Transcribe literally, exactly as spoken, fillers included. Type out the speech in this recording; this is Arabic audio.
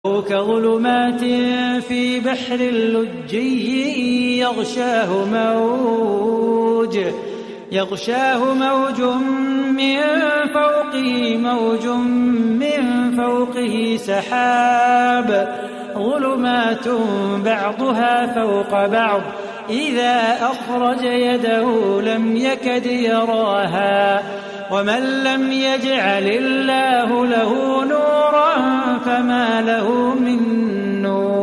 كظلمات في بحر لجي يغشاه موج يغشاه موج من فوقه موج من فوقه سحاب ظلمات بعضها فوق بعض إذا أخرج يده لم يكد يراها ومن لم يجعل الله له نورا فما له من نور.